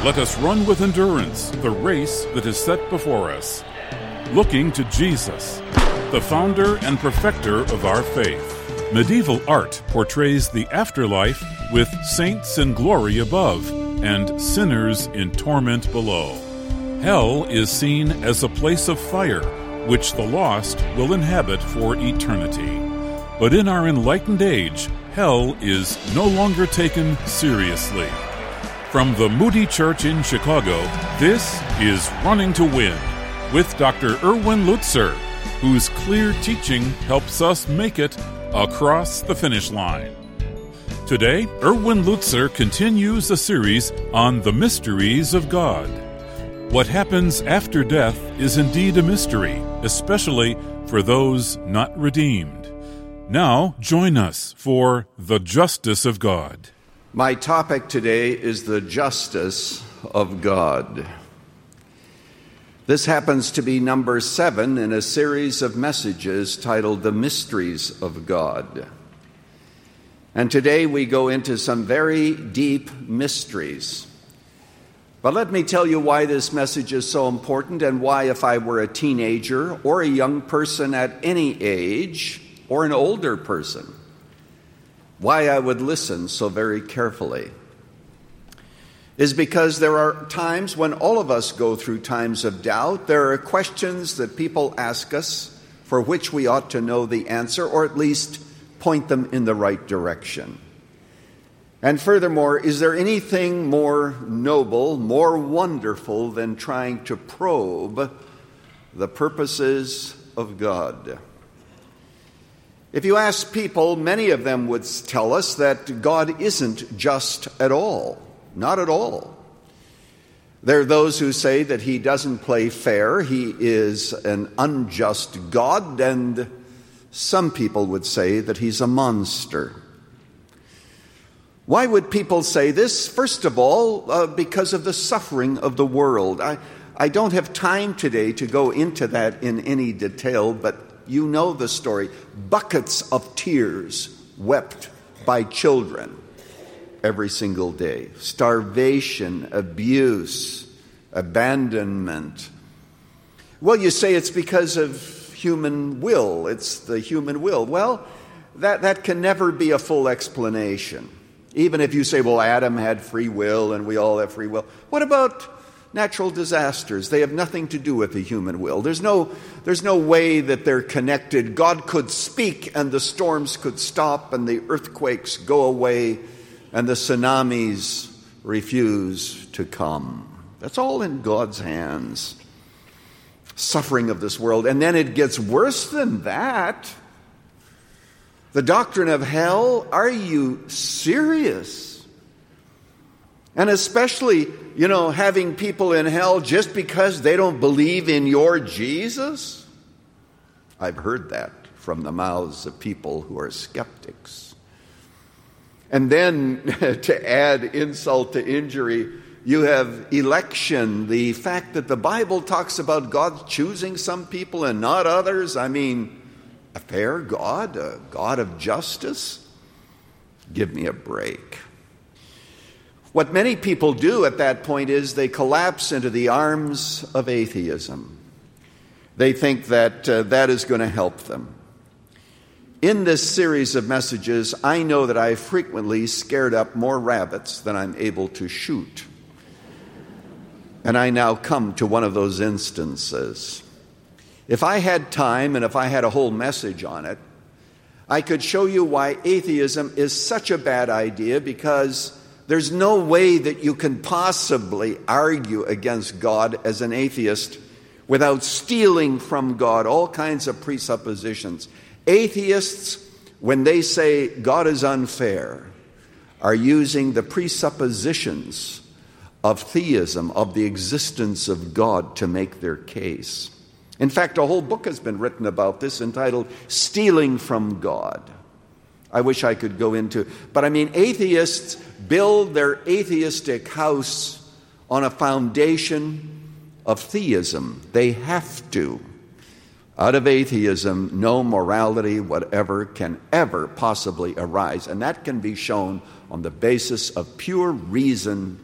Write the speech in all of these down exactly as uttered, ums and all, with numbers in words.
let us run with endurance the race that is set before us, looking to Jesus, the founder and perfecter of our faith. Medieval art portrays the afterlife with saints in glory above and sinners in torment below. Hell is seen as a place of fire, which the lost will inhabit for eternity. But in our enlightened age, hell is no longer taken seriously. From the Moody Church in Chicago, this is Running to Win with Doctor Erwin Lutzer, whose clear teaching helps us make it across the finish line. Today, Erwin Lutzer continues a series on the mysteries of God. What happens after death is indeed a mystery, especially for those not redeemed. Now, join us for The Justice of God. My topic today is the justice of God. This happens to be number seven in a series of messages titled The Mysteries of God. And today we go into some very deep mysteries. But let me tell you why this message is so important and why, if I were a teenager or a young person at any age or an older person, why I would listen so very carefully is because there are times when all of us go through times of doubt. There are questions that people ask us for which we ought to know the answer, or at least point them in the right direction. And furthermore, is there anything more noble, more wonderful than trying to probe the purposes of God? If you ask people, many of them would tell us that God isn't just at all. Not at all. There are those who say that he doesn't play fair, he is an unjust God, and some people would say that he's a monster. Why would people say this? First of all, uh, because of the suffering of the world. I, I don't have time today to go into that in any detail, but you know the story. Buckets of tears wept by children every single day. Starvation, abuse, abandonment. Well, you say it's because of human will. It's the human will. Well, that, that can never be a full explanation. Even if you say, well, Adam had free will and we all have free will. What about natural disasters? They have nothing to do with the human will. There's no, there's no way that they're connected. God could speak and the storms could stop and the earthquakes go away and the tsunamis refuse to come. That's all in God's hands. Suffering of this world. And then it gets worse than that. The doctrine of hell, are you serious? And especially, you know, having people in hell just because they don't believe in your Jesus? I've heard that from the mouths of people who are skeptics. And then, to add insult to injury, you have election, the fact that the Bible talks about God choosing some people and not others. I mean, a fair God, a God of justice? Give me a break. What many people do at that point is they collapse into the arms of atheism. They think that uh, that is going to help them. In this series of messages, I know that I frequently scared up more rabbits than I'm able to shoot. And I now come to one of those instances. If I had time and if I had a whole message on it, I could show you why atheism is such a bad idea, because there's no way that you can possibly argue against God as an atheist without stealing from God all kinds of presuppositions. Atheists, when they say God is unfair, are using the presuppositions of theism, of the existence of God, to make their case. In fact, a whole book has been written about this entitled Stealing from God. I wish I could go into, but I mean, atheists build their atheistic house on a foundation of theism. They have to. Out of atheism, no morality, whatever, can ever possibly arise. And that can be shown on the basis of pure reason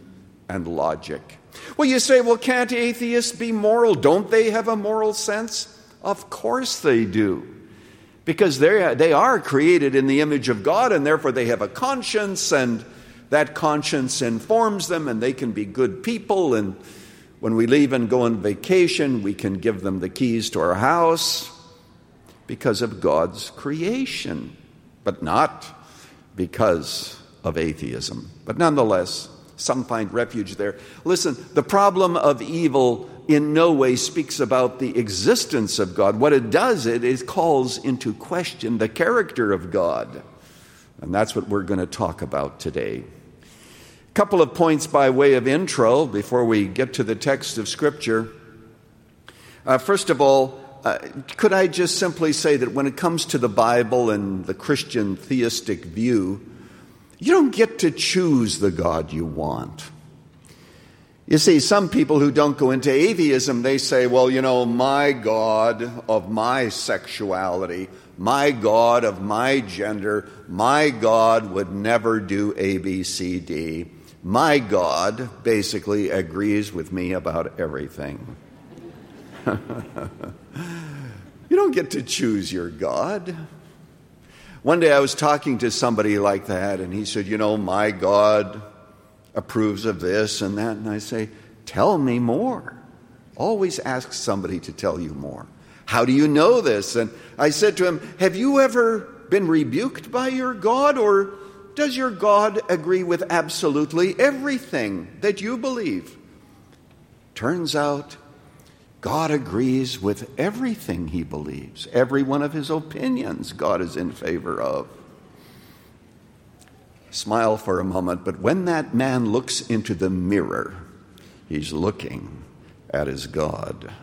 and logic. Well, you say, well, can't atheists be moral? Don't they have a moral sense? Of course they do. Because they they are created in the image of God, and therefore they have a conscience, and that conscience informs them, and they can be good people. And when we leave and go on vacation, we can give them the keys to our house because of God's creation, but not because of atheism. But nonetheless, some find refuge there. Listen, the problem of evil in no way speaks about the existence of God. What it does, it, it calls into question the character of God. And that's what we're going to talk about today. A couple of points by way of intro before we get to the text of Scripture. Uh, first of all, uh, could I just simply say that when it comes to the Bible and the Christian theistic view, you don't get to choose the God you want. You see, some people who don't go into atheism, they say, well, you know, my God of my sexuality, my God of my gender, my God would never do A, B, C, D. My God basically agrees with me about everything. You don't get to choose your God. One day I was talking to somebody like that, and he said, you know, my God approves of this and that. And I say, tell me more. Always ask somebody to tell you more. How do you know this? And I said to him, have you ever been rebuked by your God, or does your God agree with absolutely everything that you believe? Turns out God agrees with everything he believes. Every one of his opinions God is in favor of. Smile for a moment, but when that man looks into the mirror, he's looking at his God.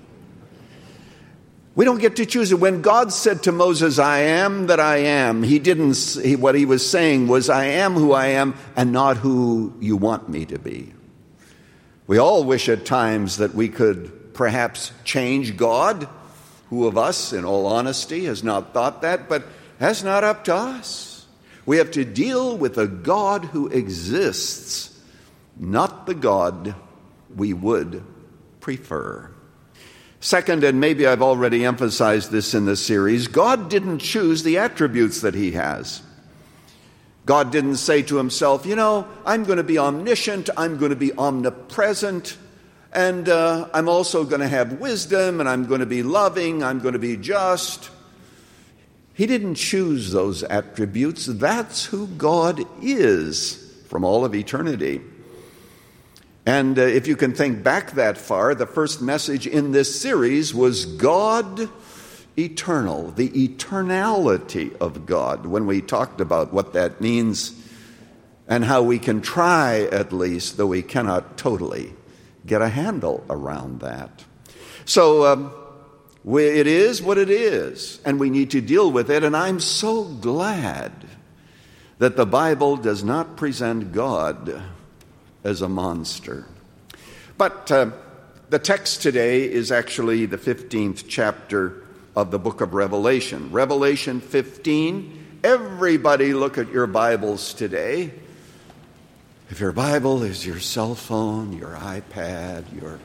We don't get to choose it. When God said to Moses, I am that I am, he didn't, he, what he was saying was, I am who I am and not who you want me to be. We all wish at times that we could perhaps change God. Who of us, in all honesty, has not thought that? But that's not up to us. We have to deal with a God who exists, not the God we would prefer. Second, and maybe I've already emphasized this in this series, God didn't choose the attributes that he has. God didn't say to himself, you know, I'm going to be omniscient, I'm going to be omnipresent, and uh, I'm also going to have wisdom, and I'm going to be loving, I'm going to be just. He didn't choose those attributes. That's who God is from all of eternity. And uh, if you can think back that far, the first message in this series was God eternal, the eternality of God, when we talked about what that means and how we can try, at least, though we cannot totally get a handle around that. So um, we, it is what it is, and we need to deal with it. And I'm so glad that the Bible does not present God as a monster. But uh, the text today is actually the fifteenth chapter of the book of Revelation. Revelation fifteen. Everybody look at your Bibles today. If your Bible is your cell phone, your iPad, your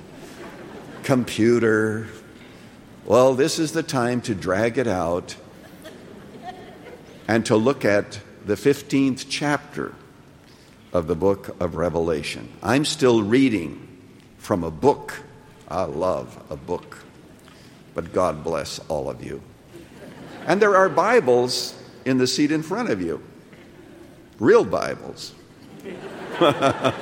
computer, well, this is the time to drag it out and to look at the fifteenth chapter of the book of Revelation. I'm still reading from a book. I love a book. But God bless all of you. And there are Bibles in the seat in front of you. Real Bibles. all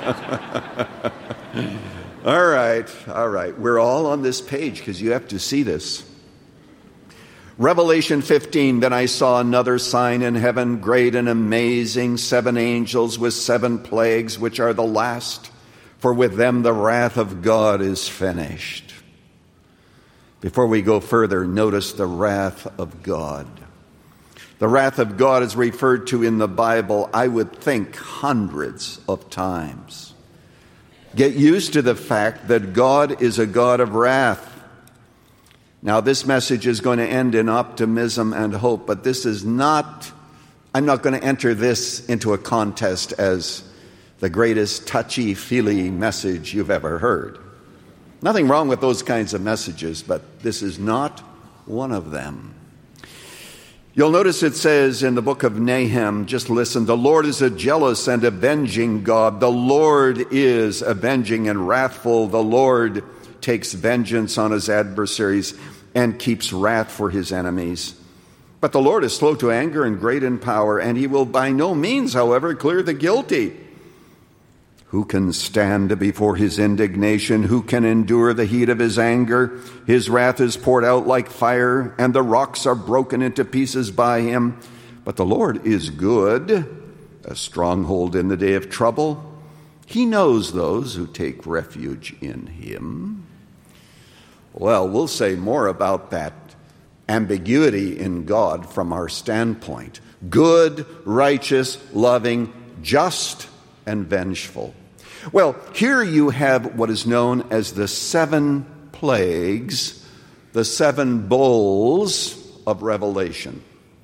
right, all right. We're all on this page because you have to see this. Revelation fifteen, then I saw another sign in heaven, great and amazing, seven angels with seven plagues, which are the last, for with them the wrath of God is finished. Before we go further, notice the wrath of God. The wrath of God is referred to in the Bible, I would think, hundreds of times. Get used to the fact that God is a God of wrath. Now, this message is going to end in optimism and hope, but this is not, I'm not going to enter this into a contest as the greatest touchy-feely message you've ever heard. Nothing wrong with those kinds of messages, but this is not one of them. You'll notice it says in the book of Nahum, just listen, the Lord is a jealous and avenging God. The Lord is avenging and wrathful. The Lord takes vengeance on his adversaries and keeps wrath for his enemies. But the Lord is slow to anger and great in power, and he will by no means, however, clear the guilty. Who can stand before his indignation? Who can endure the heat of his anger? His wrath is poured out like fire, and the rocks are broken into pieces by him. But the Lord is good, a stronghold in the day of trouble. He knows those who take refuge in him. Well, we'll say more about that ambiguity in God from our standpoint. Good, righteous, loving, just, and vengeful. Well, here you have what is known as the seven plagues, the seven bowls of Revelation.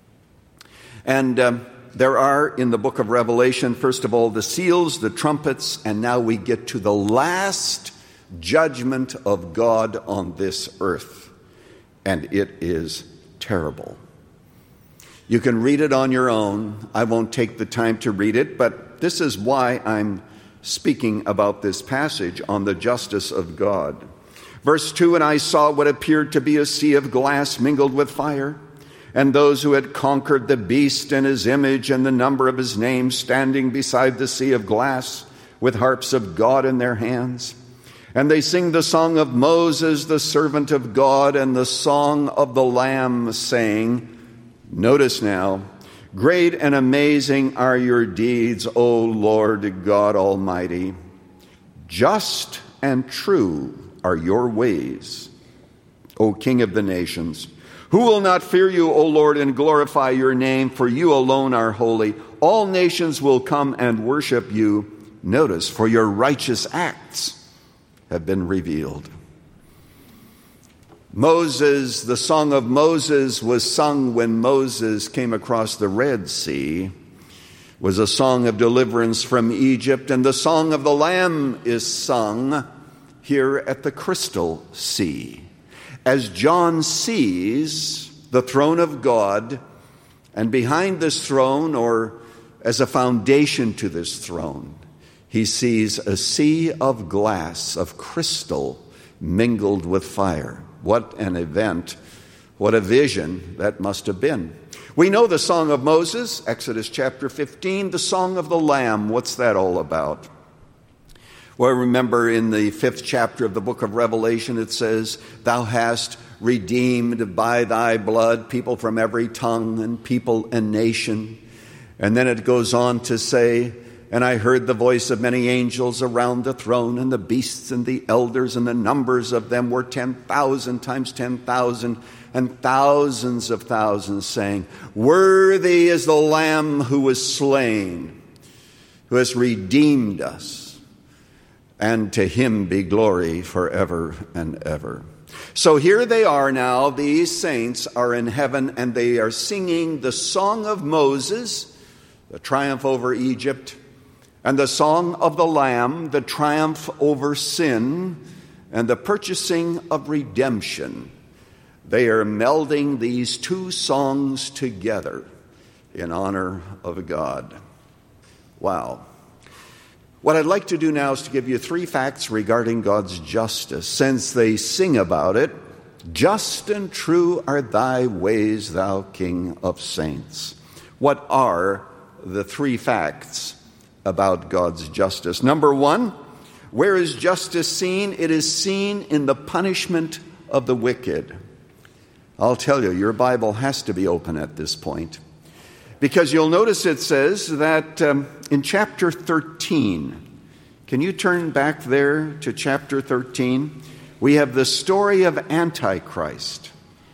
And um, there are in the book of Revelation, first of all, the seals, the trumpets, and now we get to the last judgment of God on this earth. And it is terrible. You can read it on your own. I won't take the time to read it, but this is why I'm speaking about this passage on the justice of God. Verse two, and I saw what appeared to be a sea of glass mingled with fire, and those who had conquered the beast and his image and the number of his name standing beside the sea of glass with harps of God in their hands. And they sing the song of Moses, the servant of God, and the song of the Lamb, saying, notice now, great and amazing are your deeds, O Lord God Almighty. Just and true are your ways, O King of the nations. Who will not fear you, O Lord, and glorify your name? For you alone are holy. All nations will come and worship you. Notice, for your righteous acts have been revealed. Moses, the song of Moses was sung when Moses came across the Red Sea, was a song of deliverance from Egypt, and the song of the Lamb is sung here at the Crystal Sea. As John sees the throne of God, and behind this throne, or as a foundation to this throne, he sees a sea of glass, of crystal, mingled with fire. What an event, what a vision that must have been. We know the Song of Moses, Exodus chapter fifteen, the Song of the Lamb. What's that all about? Well, remember in the fifth chapter of the book of Revelation, it says, thou hast redeemed by thy blood people from every tongue and people and nation. And then it goes on to say, and I heard the voice of many angels around the throne, and the beasts and the elders, and the numbers of them were ten thousand times ten thousand, and thousands of thousands, saying, worthy is the Lamb who was slain, who has redeemed us, and to him be glory forever and ever. So here they are now, these saints are in heaven, and they are singing the song of Moses, the triumph over Egypt, and the song of the Lamb, the triumph over sin, and the purchasing of redemption. They are melding these two songs together in honor of God. Wow. What I'd like to do now is to give you three facts regarding God's justice, since they sing about it. Just and true are thy ways, thou King of saints. What are the three facts about God's justice? Number one, where is justice seen? It is seen in the punishment of the wicked. I'll tell you, your Bible has to be open at this point, because you'll notice it says that um, in chapter thirteen, can you turn back there to chapter thirteen? We have the story of Antichrist.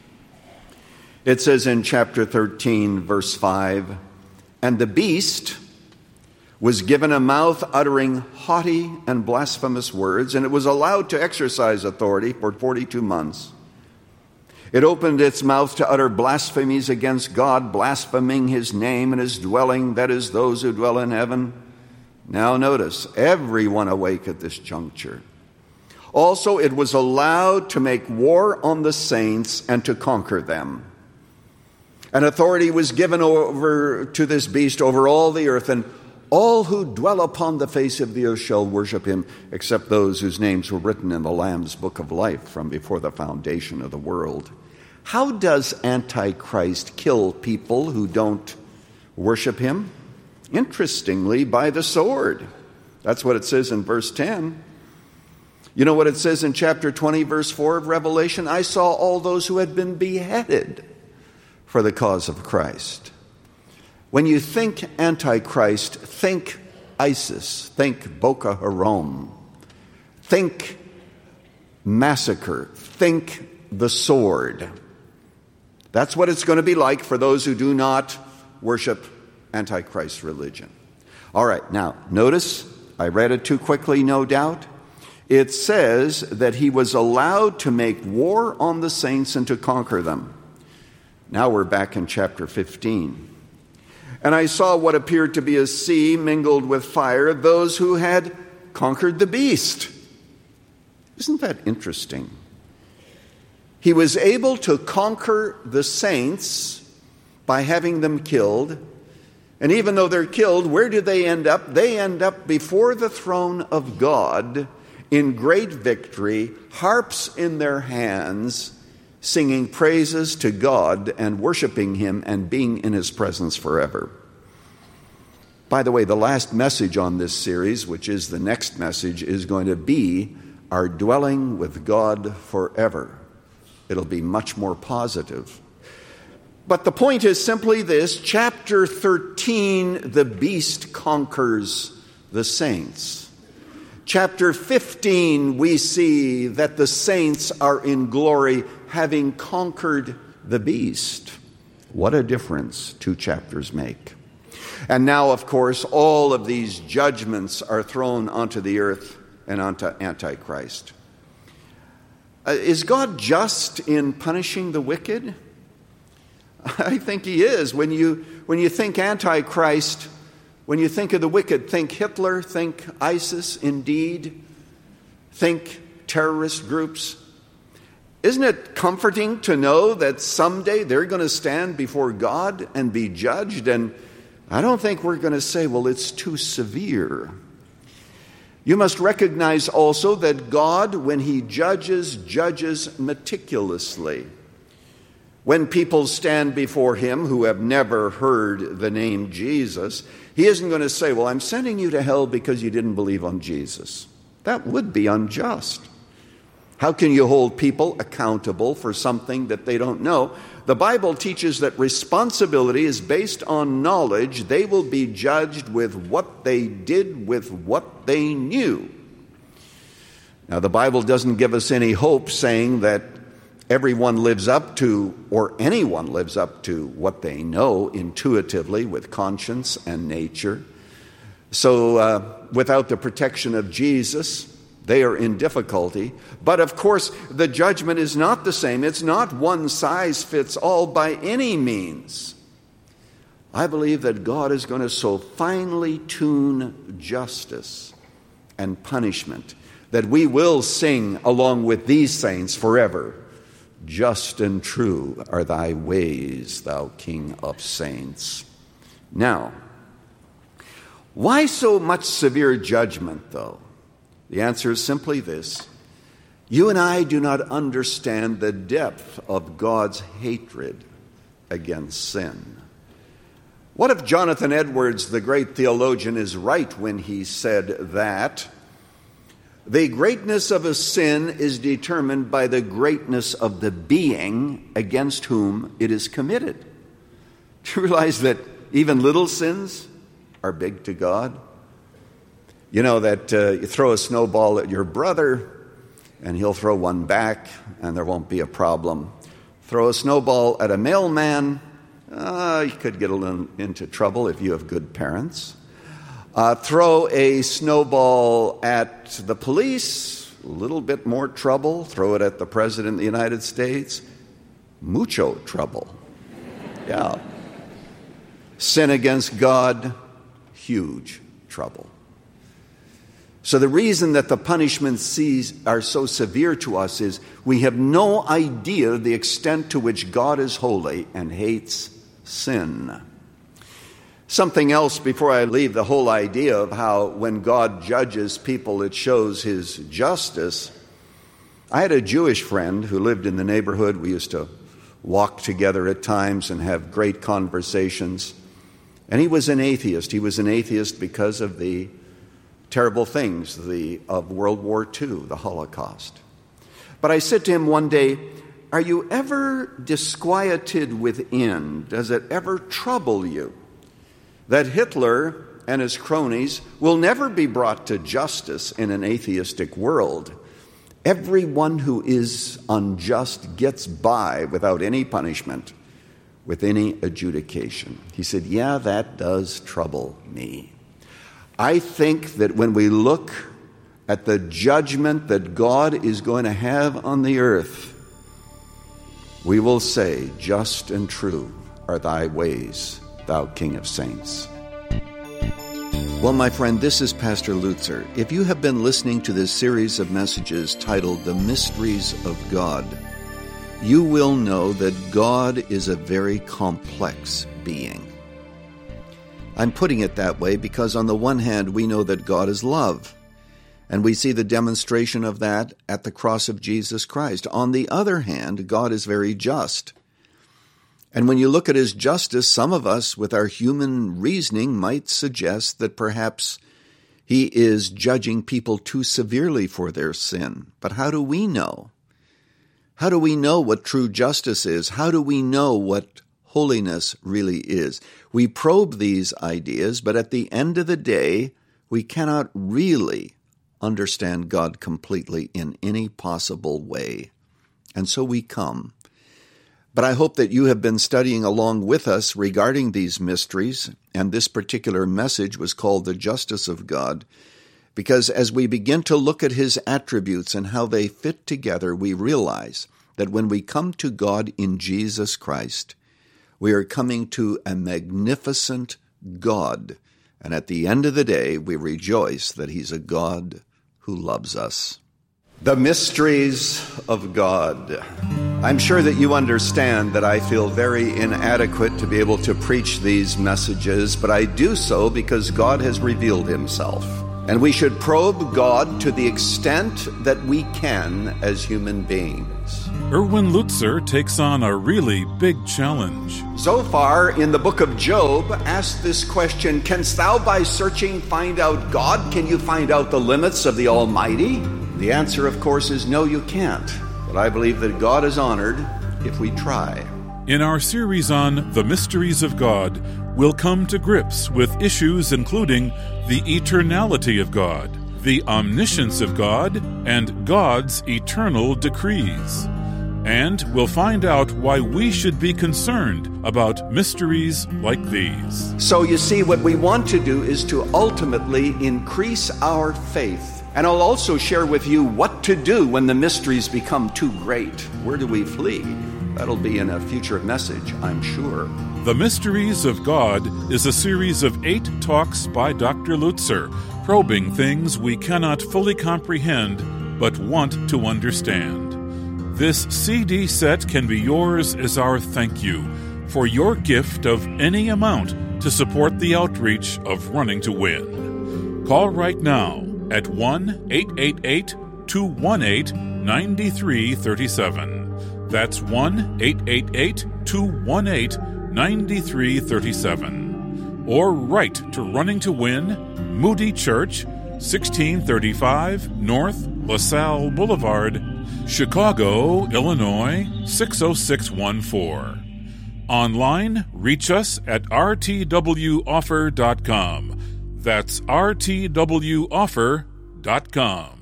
It says in chapter thirteen, verse five, and the beast was given a mouth uttering haughty and blasphemous words, and it was allowed to exercise authority for forty-two months. It opened its mouth to utter blasphemies against God, blaspheming his name and his dwelling, that is, those who dwell in heaven. Now notice, everyone awake at this juncture. Also, it was allowed to make war on the saints and to conquer them. And authority was given over to this beast over all the earth, and all who dwell upon the face of the earth shall worship him, except those whose names were written in the Lamb's book of life from before the foundation of the world. How does Antichrist kill people who don't worship him? Interestingly, by the sword. That's what it says in verse ten. You know what it says in chapter twenty, verse four of Revelation? I saw all those who had been beheaded for the cause of Christ. When you think Antichrist, think ISIS, think Boko Haram, think massacre, think the sword. That's what it's going to be like for those who do not worship Antichrist religion. All right, now, notice, I read it too quickly, no doubt. It says that he was allowed to make war on the saints and to conquer them. Now we're back in chapter fifteen. And I saw what appeared to be a sea mingled with fire, those who had conquered the beast. Isn't that interesting? He was able to conquer the saints by having them killed. And even though they're killed, where do they end up? They end up before the throne of God in great victory, harps in their hands, singing praises to God and worshiping him and being in his presence forever. By the way, the last message on this series, which is the next message, is going to be our dwelling with God forever. It'll be much more positive. But the point is simply this: chapter thirteen, the beast conquers the saints. Chapter fifteen, we see that the saints are in glory, having conquered the beast. What a difference two chapters make. And now, of course, all of these judgments are thrown onto the earth and onto Antichrist. Uh, is God just in punishing the wicked? I think he is. When you, when you think Antichrist, when you think of the wicked, think Hitler, think ISIS, indeed, think terrorist groups. Isn't it comforting to know that someday they're going to stand before God and be judged? And I don't think we're going to say, well, it's too severe. You must recognize also that God, when he judges, judges meticulously. When people stand before him who have never heard the name Jesus, he isn't going to say, well, I'm sending you to hell because you didn't believe on Jesus. That would be unjust. How can you hold people accountable for something that they don't know? The Bible teaches that responsibility is based on knowledge. They will be judged with what they did with what they knew. Now, the Bible doesn't give us any hope saying that everyone lives up to, or anyone lives up to, what they know intuitively with conscience and nature. So uh, without the protection of Jesus, they are in difficulty. But of course, the judgment is not the same. It's not one size fits all by any means. I believe that God is going to so finely tune justice and punishment that we will sing along with these saints forever. Just and true are thy ways, thou King of saints. Now, why so much severe judgment, though? The answer is simply this: you and I do not understand the depth of God's hatred against sin. What if Jonathan Edwards, the great theologian, is right when he said that the greatness of a sin is determined by the greatness of the being against whom it is committed? Do you realize that even little sins are big to God? You know that uh, you throw a snowball at your brother, and he'll throw one back, and there won't be a problem. Throw a snowball at a mailman, uh, you could get a little into trouble if you have good parents. Uh, throw a snowball at the police, a little bit more trouble. Throw it at the President of the United States, mucho trouble. Yeah. Sin against God, huge trouble. So the reason that the punishments are so severe to us is we have no idea the extent to which God is holy and hates sin. Something else before I leave the whole idea of how when God judges people it shows his justice. I had a Jewish friend who lived in the neighborhood. We used to walk together at times and have great conversations. And he was an atheist. He was an atheist because of the terrible things the, of World War Two, the Holocaust. But I said to him one day, "Are you ever disquieted within? Does it ever trouble you that Hitler and his cronies will never be brought to justice in an atheistic world? Everyone who is unjust gets by without any punishment, with any adjudication." He said, "Yeah, that does trouble me." I think that when we look at the judgment that God is going to have on the earth, we will say, "Just and true are thy ways, thou King of saints." Well, my friend, this is Pastor Lutzer. If you have been listening to this series of messages titled The Mysteries of God, you will know that God is a very complex being. I'm putting it that way because on the one hand, we know that God is love, and we see the demonstration of that at the cross of Jesus Christ. On the other hand, God is very just. And when you look at his justice, some of us, with our human reasoning, might suggest that perhaps he is judging people too severely for their sin. But how do we know? How do we know what true justice is? How do we know what holiness really is? We probe these ideas, but at the end of the day, we cannot really understand God completely in any possible way. And so we come. But I hope that you have been studying along with us regarding these mysteries, and this particular message was called The Justice of God, because as we begin to look at his attributes and how they fit together, we realize that when we come to God in Jesus Christ, we are coming to a magnificent God, and at the end of the day, we rejoice that he's a God who loves us. The mysteries of God. I'm sure that you understand that I feel very inadequate to be able to preach these messages, but I do so because God has revealed himself. And we should probe God to the extent that we can as human beings. Erwin Lutzer takes on a really big challenge. So far in the book of Job, asked this question, "Canst thou by searching find out God? Can you find out the limits of the Almighty?" The answer, of course, is no, you can't. But I believe that God is honored if we try. In our series on The Mysteries of God, we'll come to grips with issues including the eternality of God, the omniscience of God, and God's eternal decrees. And we'll find out why we should be concerned about mysteries like these. So you see, what we want to do is to ultimately increase our faith. And I'll also share with you what to do when the mysteries become too great. Where do we flee? That'll be in a future message, I'm sure. The Mysteries of God is a series of eight talks by Doctor Lutzer, probing things we cannot fully comprehend but want to understand. This C D set can be yours as our thank you for your gift of any amount to support the outreach of Running to Win. Call right now at one eight eight eight, two one eight, nine three three seven. That's one eight eight eight, two one eight, nine three three seven. Or write to Running to Win, Moody Church, sixteen thirty-five North LaSalle Boulevard, Chicago, Illinois, six oh six one four. Online, reach us at r t w offer dot com. That's r t w offer dot com.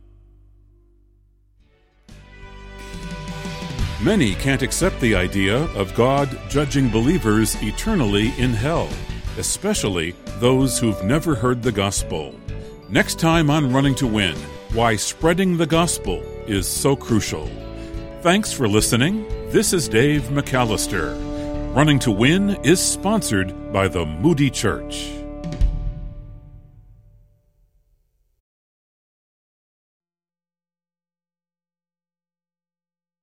Many can't accept the idea of God judging believers eternally in hell, especially those who've never heard the gospel. Next time on Running to Win, why spreading the gospel is so crucial. Thanks for listening. This is Dave McAllister. Running to Win is sponsored by the Moody Church.